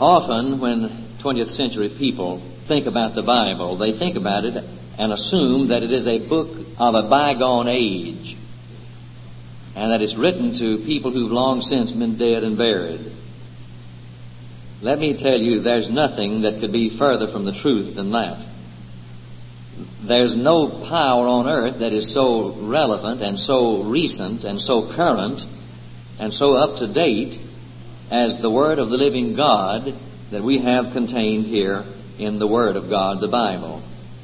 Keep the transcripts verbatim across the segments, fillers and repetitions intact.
Often when twentieth century people think about the Bible, they think about it and assume that it is a book of a bygone age, and that it's written to people who've long since been dead and buried. Let me tell you, there's nothing that could be further from the truth than that. There's no power on earth that is so relevant and so recent and so current and so up to date as the Word of the living God that we have contained here in the Word of God, the Bible.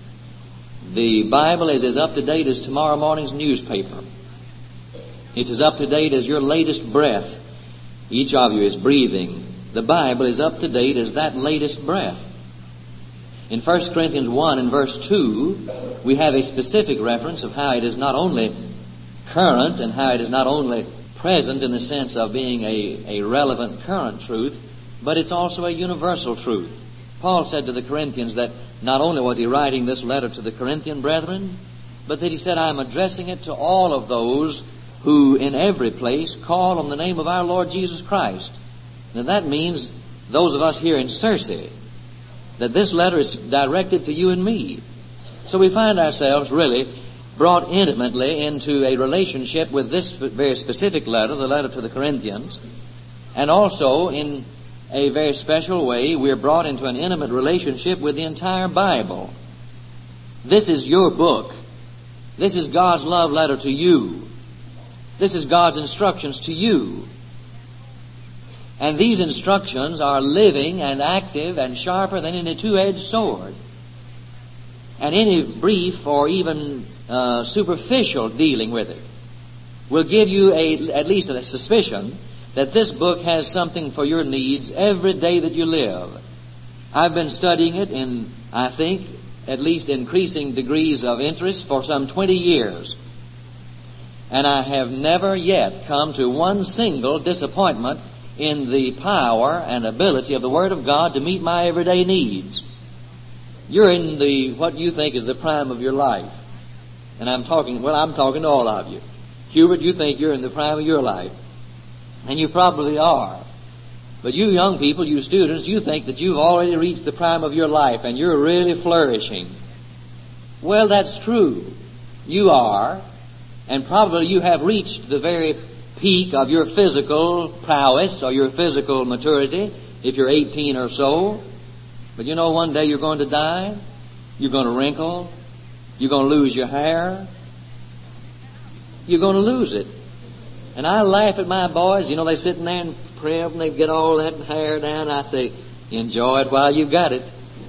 The Bible is as up to date as tomorrow morning's newspaper. It's as up to date as your latest breath. Each of you is breathing. The Bible is up to date as that latest breath. In First Corinthians one and verse two, we have a specific reference of how it is not only current and how it is not only present in the sense of being a, a relevant current truth, but it's also a universal truth. Paul said to the Corinthians that not only was he writing this letter to the Corinthian brethren, but that he said, I'm addressing it to all of those who in every place call on the name of our Lord Jesus Christ. Now that means those of us here in Searcy, that this letter is directed to you and me. So we find ourselves really brought intimately into a relationship with this very specific letter, the letter to the Corinthians, and also in a very special way we're brought into an intimate relationship with the entire Bible. This is your book. This is God's love letter to you. This is God's instructions to you. And these instructions are living and active and sharper than any two-edged sword. And any brief or even uh, superficial dealing with it will give you a, at least a suspicion that this book has something for your needs every day that you live. I've been studying it in, I think, at least increasing degrees of interest for some twenty years. And I have never yet come to one single disappointment in the power and ability of the Word of God to meet my everyday needs. You're in the, what you think is the prime of your life. And I'm talking, well, I'm talking to all of you. Hubert, you think you're in the prime of your life. And you probably are. But you young people, you students, you think that you've already reached the prime of your life and you're really flourishing. Well, that's true. You are. And probably you have reached the very peak of your physical prowess or your physical maturity if you're eighteen or so. But you know, one day you're going to die. You're going to wrinkle. You're going to lose your hair. You're going to lose it. And I laugh at my boys. You know, they're sitting there and prep and they get all that hair down. I say, enjoy it while you've got it.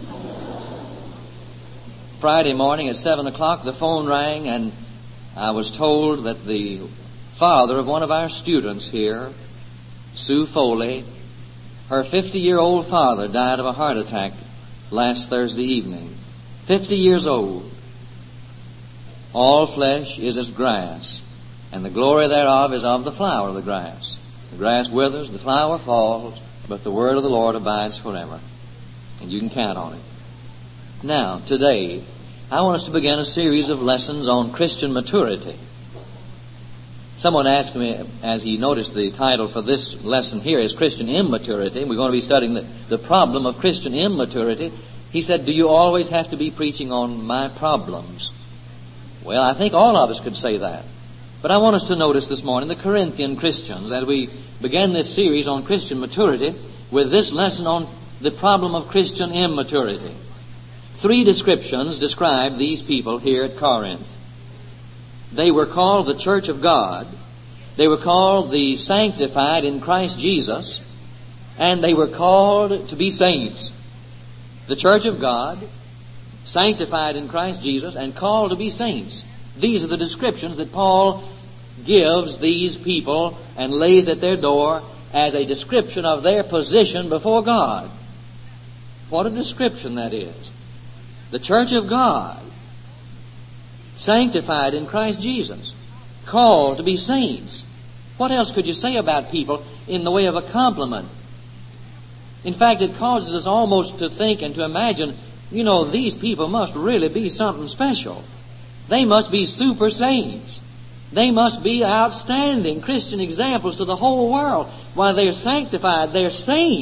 Friday morning at seven o'clock, the phone rang and I was told that the father of one of our students here, Sue Foley, her fifty-year-old father died of a heart attack last Thursday evening. Fifty years old. All flesh is as grass, and the glory thereof is of the flower of the grass. The grass withers, the flower falls, but the word of the Lord abides forever. And you can count on it. Now, today, I want us to begin a series of lessons on Christian maturity. Someone asked me, as he noticed the title for this lesson here is Christian Immaturity. We're going to be studying the, the problem of Christian immaturity. He said, do you always have to be preaching on my problems? Well, I think all of us could say that. But I want us to notice this morning the Corinthian Christians as we begin this series on Christian maturity with this lesson on the problem of Christian immaturity. Three descriptions describe these people here at Corinth. They were called the Church of God. They were called the sanctified in Christ Jesus. And they were called to be saints. The Church of God, sanctified in Christ Jesus, and called to be saints. These are the descriptions that Paul gives these people and lays at their door as a description of their position before God. What a description that is. The Church of God, sanctified in Christ Jesus, called to be saints. What else could you say about people in the way of a compliment? In fact, it causes us almost to think and to imagine, you know, these people must really be something special. They must be super saints. They must be outstanding Christian examples to the whole world. While they're sanctified, they're saints.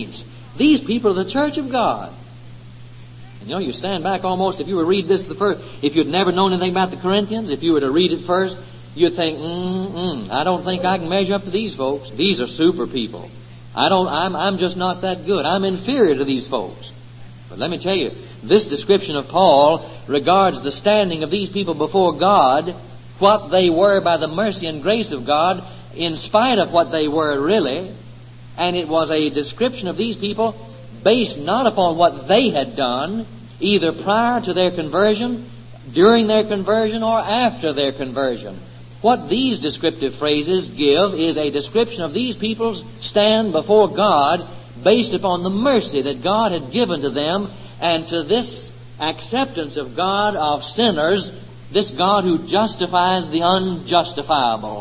These people are the church of God. And you know, you stand back almost, if you were to read this the first, if you'd never known anything about the Corinthians, if you were to read it first, you'd think, mm-mm, I don't think I can measure up to these folks. These are super people. I don't, I'm, I'm just not that good. I'm inferior to these folks. But let me tell you, this description of Paul regards the standing of these people before God, what they were by the mercy and grace of God, in spite of what they were really. And it was a description of these people based not upon what they had done, either prior to their conversion, during their conversion, or after their conversion. What these descriptive phrases give is a description of these people's stand before God based upon the mercy that God had given to them, and to this acceptance of God of sinners, this God who justifies the unjustifiable.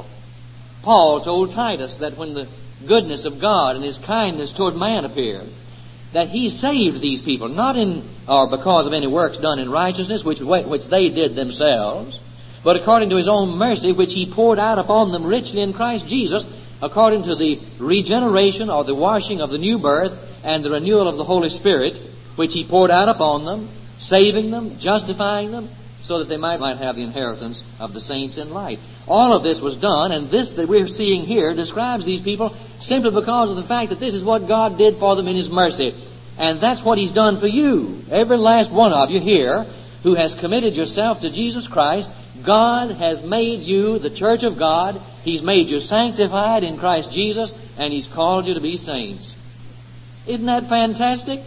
Paul told Titus that when the goodness of God and His kindness toward man appeared, that He saved these people, not in or because of any works done in righteousness, which which they did themselves, but according to His own mercy, which He poured out upon them richly in Christ Jesus, according to the regeneration or the washing of the new birth and the renewal of the Holy Spirit, which He poured out upon them, saving them, justifying them, so that they might, might have the inheritance of the saints in light. All of this was done, and this that we're seeing here describes these people simply because of the fact that this is what God did for them in His mercy. And that's what He's done for you. Every last one of you here who has committed yourself to Jesus Christ, God has made you the church of God. He's made you sanctified in Christ Jesus, and He's called you to be saints. Isn't that fantastic?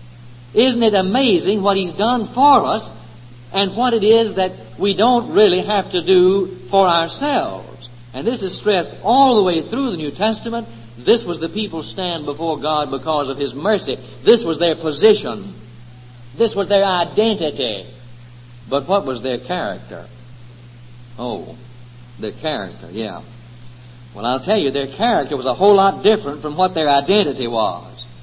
Isn't it amazing what He's done for us, and what it is that we don't really have to do for ourselves? And this is stressed all the way through the New Testament. This was the people's stand before God because of His mercy. This was their position. This was their identity. But what was their character? Oh, their character, yeah. Well, I'll tell you, their character was a whole lot different from what their identity was.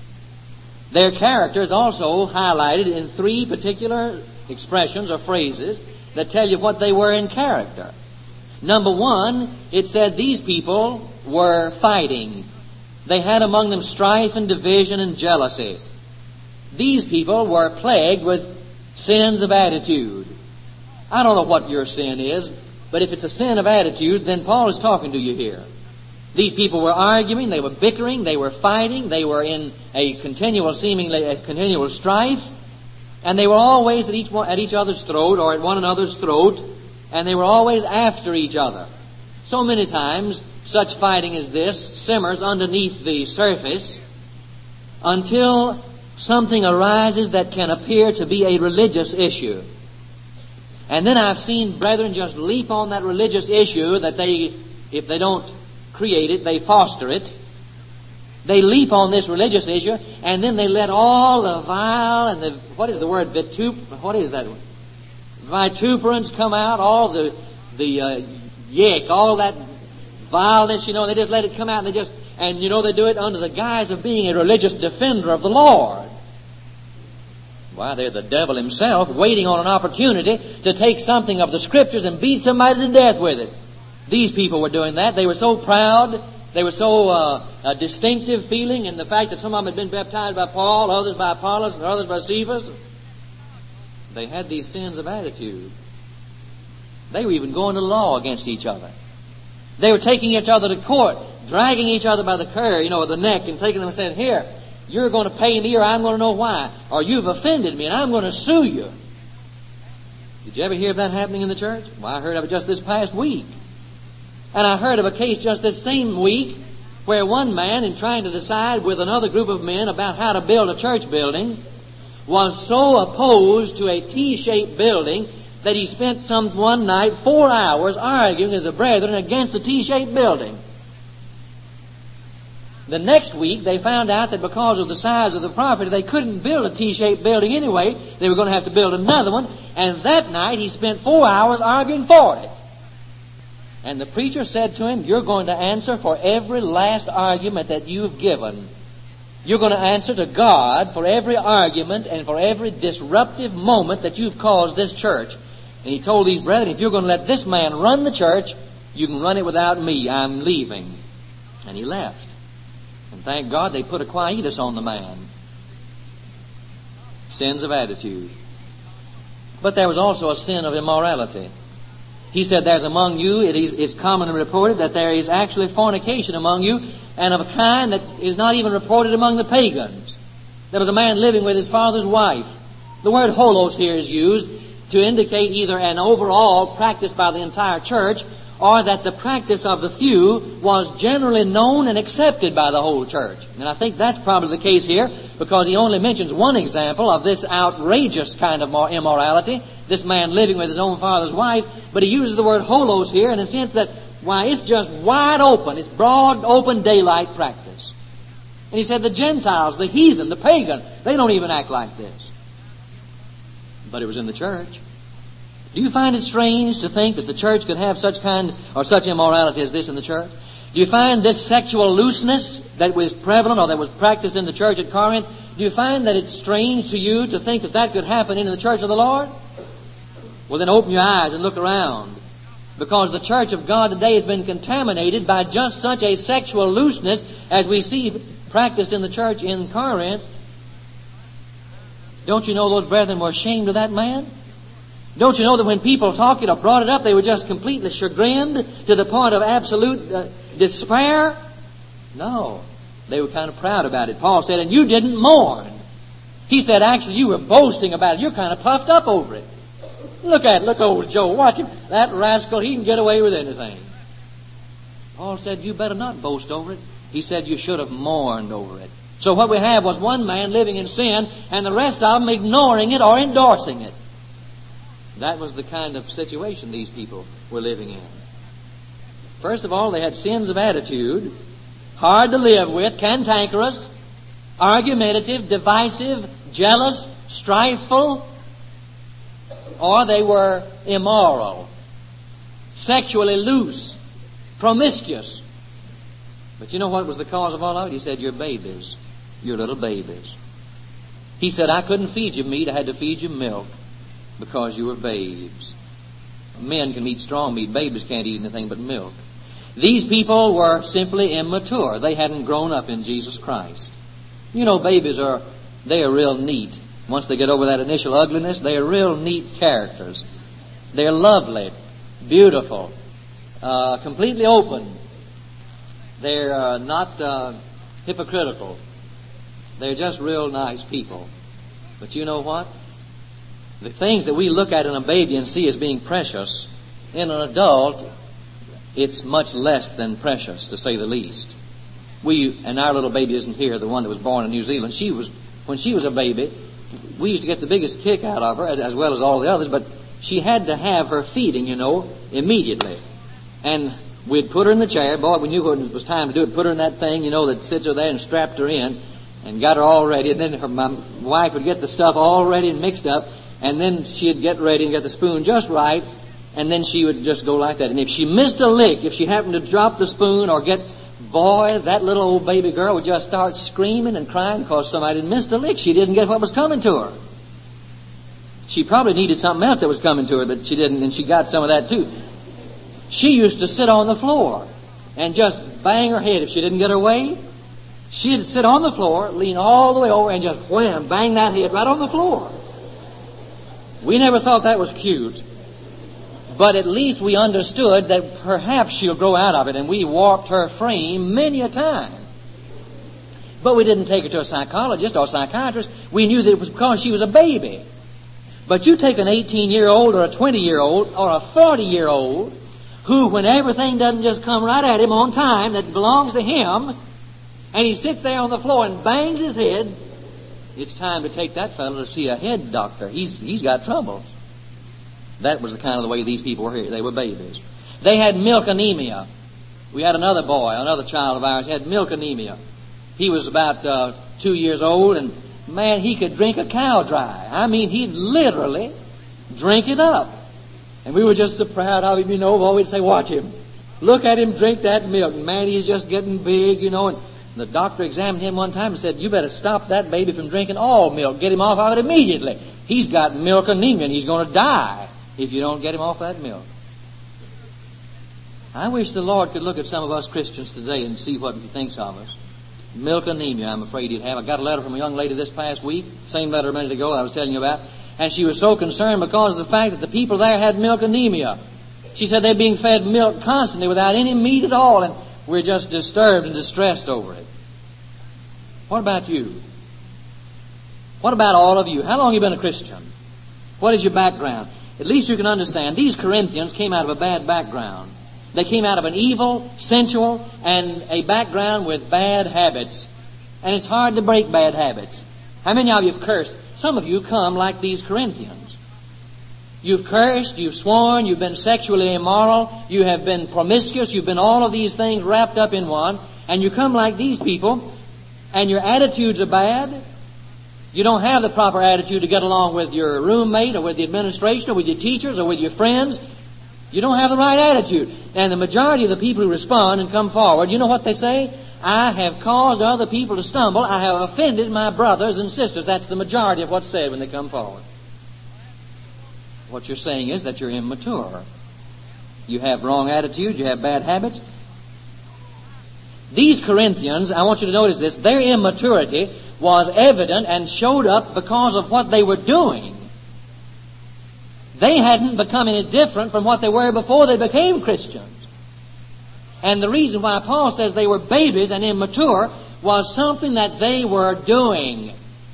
Their character is also highlighted in three particular expressions or phrases that tell you what they were in character. Number one, it said these people were fighting. They had among them strife and division and jealousy. These people were plagued with sins of attitude. I don't know what your sin is, but if it's a sin of attitude, then Paul is talking to you here. These people were arguing, they were bickering, they were fighting, they were in a continual, seemingly a continual strife, and they were always at each one, at each other's throat or at one another's throat, and they were always after each other. So many times, such fighting as this simmers underneath the surface until something arises that can appear to be a religious issue. And then I've seen brethren just leap on that religious issue that they, if they don't create it, they foster it. They leap on this religious issue, and then they let all the vile and the, what is the word, vitup, what is that? Vituperance come out, all the, the, uh, yick, all that vileness, you know, they just let it come out, and they just, and you know, they do it under the guise of being a religious defender of the Lord. Why, they're the devil himself waiting on an opportunity to take something of the Scriptures and beat somebody to death with it. These people were doing that. They were so proud. They were so uh, a distinctive feeling in the fact that some of them had been baptized by Paul, others by Apollos, and others by Cephas. They had these sins of attitude. They were even going to law against each other. They were taking each other to court, dragging each other by the cur, you know, the neck, and taking them and saying, "Here, you're going to pay me, or I'm going to know why. Or you've offended me, and I'm going to sue you." Did you ever hear of that happening in the church? Well, I heard of it just this past week. And I heard of a case just this same week where one man, in trying to decide with another group of men about how to build a church building, was so opposed to a T-shaped building that he spent some one night four hours arguing with the brethren against the T-shaped building. The next week, they found out that because of the size of the property, they couldn't build a T-shaped building anyway. They were going to have to build another one. And that night, he spent four hours arguing for it. And the preacher said to him, "You're going to answer for every last argument that you've given. You're going to answer to God for every argument and for every disruptive moment that you've caused this church." And he told these brethren, "If you're going to let this man run the church, you can run it without me. I'm leaving." And he left. And thank God they put a quietus on the man. Sins of attitude. But there was also a sin of immorality. He said, there's among you, it is it's commonly reported that there is actually fornication among you, and of a kind that is not even reported among the pagans. There was a man living with his father's wife. The word holos here is used to indicate either an overall practice by the entire church, or that the practice of the few was generally known and accepted by the whole church. And I think that's probably the case here, because he only mentions one example of this outrageous kind of immorality, this man living with his own father's wife, but he uses the word holos here in a sense that, why, it's just wide open. It's broad, open daylight practice. And he said the Gentiles, the heathen, the pagan, they don't even act like this. But it was in the church. Do you find it strange to think that the church could have such kind or such immorality as this in the church? Do you find this sexual looseness that was prevalent or that was practiced in the church at Corinth, do you find that it's strange to you to think that that could happen in the church of the Lord? Well, then open your eyes and look around. Because the church of God today has been contaminated by just such a sexual looseness as we see practiced in the church in Corinth. Don't you know those brethren were ashamed of that man? Don't you know that when people talked it or brought it up, they were just completely chagrined to the point of absolute uh, despair? No. They were kind of proud about it. Paul said, and you didn't mourn. He said, actually, you were boasting about it. You're kind of puffed up over it. Look at it. Look over Joe. Watch him. That rascal, he can get away with anything. Paul said, you better not boast over it. He said, you should have mourned over it. So what we have was one man living in sin and the rest of them ignoring it or endorsing it. That was the kind of situation these people were living in. First of all, they had sins of attitude, hard to live with, cantankerous, argumentative, divisive, jealous, strifeful, or they were immoral, sexually loose, promiscuous. But you know what was the cause of all of it? He said, you're babies. You're little babies. He said, I couldn't feed you meat, I had to feed you milk. Because you were babes. Men can eat strong meat. Babies can't eat anything but milk. These people were simply immature. They hadn't grown up in Jesus Christ. You know, babies are, they are real neat. Once they get over that initial ugliness, they are real neat characters. They're lovely, beautiful, uh, completely open. They're uh, not uh, hypocritical. They're just real nice people. But you know what? The things that we look at in a baby and see as being precious, in an adult, it's much less than precious, to say the least. We, and our little baby isn't here, the one that was born in New Zealand. She was, when she was a baby, we used to get the biggest kick out of her, as well as all the others, but she had to have her feeding, you know, immediately. And we'd put her in the chair. Boy, we knew when it was time to do it. Put her in that thing, you know, that sits her there and strapped her in and got her all ready. And then her, my wife would get the stuff all ready and mixed up. And then she'd get ready and get the spoon just right, and then she would just go like that. And if she missed a lick, if she happened to drop the spoon or get, boy, that little old baby girl would just start screaming and crying because somebody had missed a lick. She didn't get what was coming to her. She probably needed something else that was coming to her, but she didn't, and she got some of that too. She used to sit on the floor and just bang her head if she didn't get her way. She'd sit on the floor, lean all the way over, and just wham, bang that head right on the floor. We never thought that was cute, but at least we understood that perhaps she'll grow out of it, and we warped her frame many a time. But we didn't take her to a psychologist or a psychiatrist. We knew that it was because she was a baby. But you take an eighteen-year-old or a twenty-year-old or a forty-year-old who, when everything doesn't just come right at him on time that belongs to him, and he sits there on the floor and bangs his head, it's time to take that fellow to see a head doctor. He's he's got troubles. That was the kind of the way these people were here. They were babies. They had milk anemia. We had another boy, another child of ours, had milk anemia. He was about uh, two years old, and man, he could drink a cow dry. I mean, he'd literally drink it up. And we were just so proud of him, you know. We'd say, watch him. Look at him drink that milk. Man, he's just getting big, you know. And the doctor examined him one time and said, you better stop that baby from drinking all milk. Get him off of it immediately. He's got milk anemia and he's going to die if you don't get him off that milk. I wish the Lord could look at some of us Christians today and see what He thinks of us. Milk anemia, I'm afraid he'd have. I got a letter from a young lady this past week, same letter a minute ago I was telling you about, and she was so concerned because of the fact that the people there had milk anemia. She said they're being fed milk constantly without any meat at all, and we're just disturbed and distressed over it. What about you? What about all of you? How long have you been a Christian? What is your background? At least you can understand, these Corinthians came out of a bad background. They came out of an evil, sensual, and a background with bad habits. And it's hard to break bad habits. How many of you have cursed? Some of you come like these Corinthians. You've cursed, you've sworn, you've been sexually immoral, you have been promiscuous, you've been all of these things wrapped up in one, and you come like these people, and your attitudes are bad. You don't have the proper attitude to get along with your roommate or with the administration or with your teachers or with your friends. You don't have the right attitude. And the majority of the people who respond and come forward, you know what they say? I have caused other people to stumble. I have offended my brothers and sisters. That's the majority of what's said when they come forward. What you're saying is that you're immature. You have wrong attitudes. You have bad habits. These Corinthians, I want you to notice this, their immaturity was evident and showed up because of what they were doing. They hadn't become any different from what they were before they became Christians. And the reason why Paul says they were babies and immature was something that they were doing.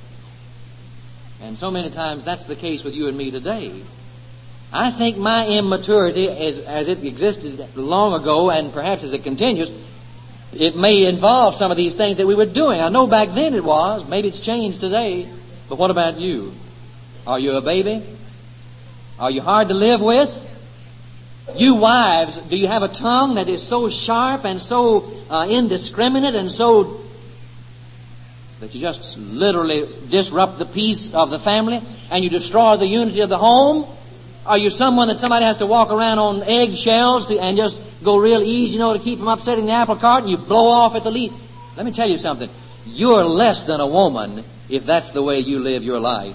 And so many times that's the case with you and me today. I think my immaturity, is, as it existed long ago and perhaps as it continues, it may involve some of these things that we were doing. I know back then it was. Maybe it's changed today. But what about you? Are you a baby? Are you hard to live with? You wives, do you have a tongue that is so sharp and so uh, indiscriminate and so that you just literally disrupt the peace of the family and you destroy the unity of the home? Are you someone that somebody has to walk around on eggshells to, and just go real easy, you know, to keep from upsetting the apple cart, and you blow off at the leaf? Let me tell you something. You're less than a woman if that's the way you live your life.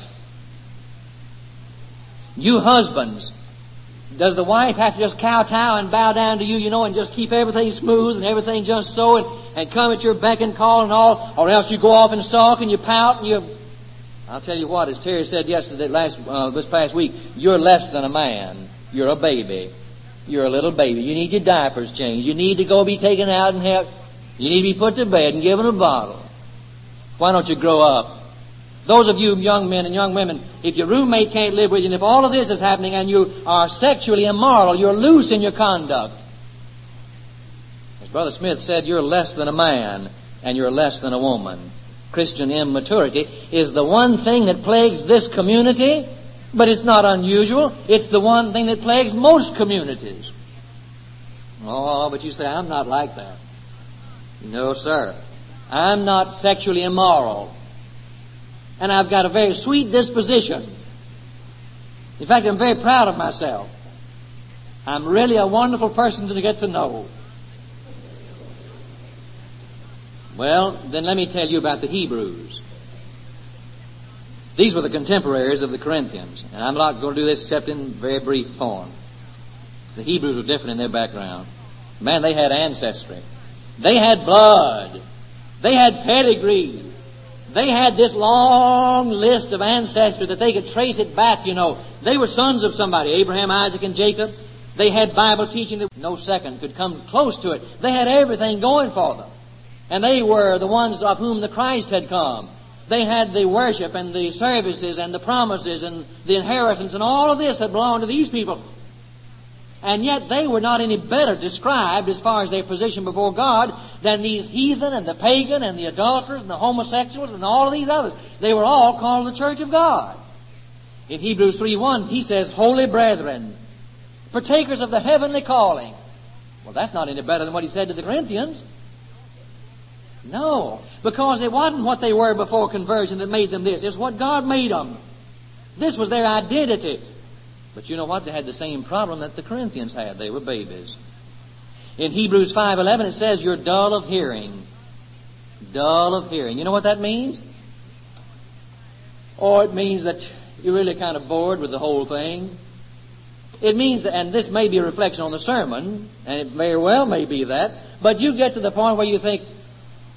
You husbands, does the wife have to just kowtow and bow down to you, you know, and just keep everything smooth and everything just so, and, and come at your beck and call and all, or else you go off and sulk and you pout and you... I'll tell you what, as Terry said yesterday, last uh, this past week, you're less than a man. You're a baby. You're a little baby. You need your diapers changed. You need to go be taken out and have... You need to be put to bed and given a bottle. Why don't you grow up? Those of you young men and young women, if your roommate can't live with you, and if all of this is happening and you are sexually immoral, you're loose in your conduct. As Brother Smith said, you're less than a man and you're less than a woman. Christian immaturity is the one thing that plagues this community, but it's not unusual. It's the one thing that plagues most communities. Oh, but you say, I'm not like that. No, sir. I'm not sexually immoral. And I've got a very sweet disposition. In fact, I'm very proud of myself. I'm really a wonderful person to get to know. Well, then let me tell you about the Hebrews. These were the contemporaries of the Corinthians. And I'm not going to do this except in very brief form. The Hebrews were different in their background. Man, they had ancestry. They had blood. They had pedigree. They had this long list of ancestry that they could trace it back, you know. They were sons of somebody, Abraham, Isaac, and Jacob. They had Bible teaching that no second could come close to it. They had everything going for them. And they were the ones of whom the Christ had come. They had the worship and the services and the promises and the inheritance and all of this that belonged to these people. And yet they were not any better described as far as their position before God than these heathen and the pagan and the adulterers and the homosexuals and all of these others. They were all called the church of God. In Hebrews three one, he says, holy brethren, partakers of the heavenly calling. Well, that's not any better than what he said to the Corinthians. No, because it wasn't what they were before conversion that made them this. It's what God made them. This was their identity. But you know what? They had the same problem that the Corinthians had. They were babies. In Hebrews five eleven it says, you're dull of hearing. Dull of hearing. You know what that means? Or it means that you're really kind of bored with the whole thing. It means that, and this may be a reflection on the sermon, and it very well may be that, but you get to the point where you think,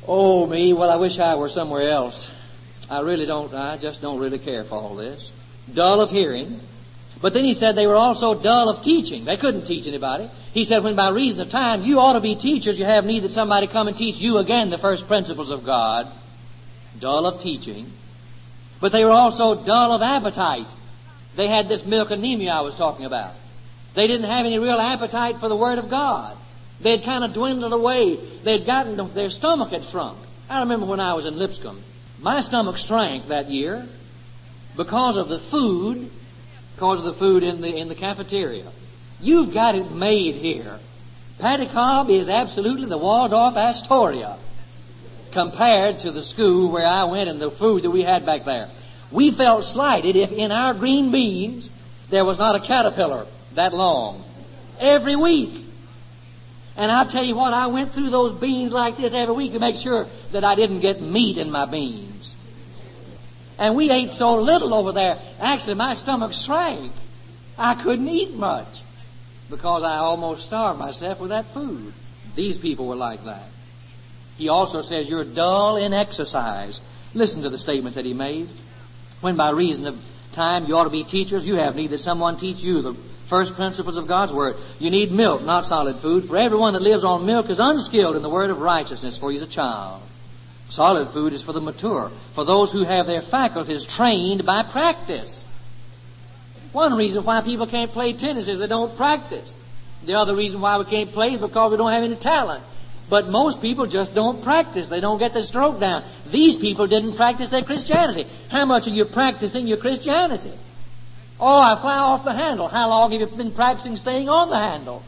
Oh, me, well, I wish I were somewhere else. I really don't, I just don't really care for all this. Dull of hearing. But then he said they were also dull of teaching. They couldn't teach anybody. He said, when by reason of time you ought to be teachers, you have need that somebody come and teach you again the first principles of God. Dull of teaching. But they were also dull of appetite. They had this milk anemia I was talking about. They didn't have any real appetite for the Word of God. They had kind of dwindled away. They had gotten, their stomach had shrunk. I remember when I was in Lipscomb, my stomach shrank that year because of the food, because of the food in the in the cafeteria. You've got it made here. Patty Cobb is absolutely the Waldorf Astoria compared to the school where I went and the food that we had back there. We felt slighted if in our green beans there was not a caterpillar that long. Every week. And I'll tell you what, I went through those beans like this every week to make sure that I didn't get meat in my beans. And we ate so little over there. Actually, my stomach shrank. I couldn't eat much because I almost starved myself with that food. These people were like that. He also says you're dull in exercise. Listen to the statement that he made. When by reason of time you ought to be teachers, you have need that someone teach you the first principles of God's Word. You need milk, not solid food. For everyone that lives on milk is unskilled in the word of righteousness, for he's a child. Solid food is for the mature, for those who have their faculties trained by practice. One reason why people can't play tennis is they don't practice. The other reason why we can't play is because we don't have any talent. But most people just don't practice. They don't get the stroke down. These people didn't practice their Christianity. How much are you practicing your Christianity? Oh, I fly off the handle. How long have you been practicing staying on the handle?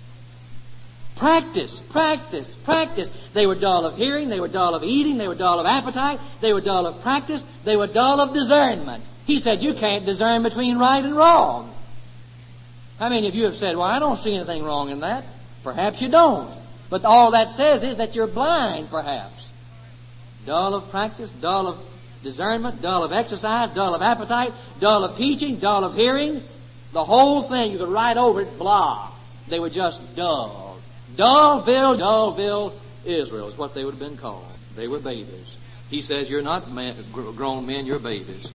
Practice, practice, practice. They were dull of hearing. They were dull of eating. They were dull of appetite. They were dull of practice. They were dull of discernment. He said you can't discern between right and wrong. How many of you have said, well, I don't see anything wrong in that? Perhaps you don't. But all that says is that you're blind, perhaps. Dull of practice, dull of discernment, dull of exercise, dull of appetite, dull of teaching, dull of hearing. The whole thing, you could write over it, blah. They were just dull. Dullville, Dullville, Israel is what they would have been called. They were babies. He says, you're not man, grown men, you're babies.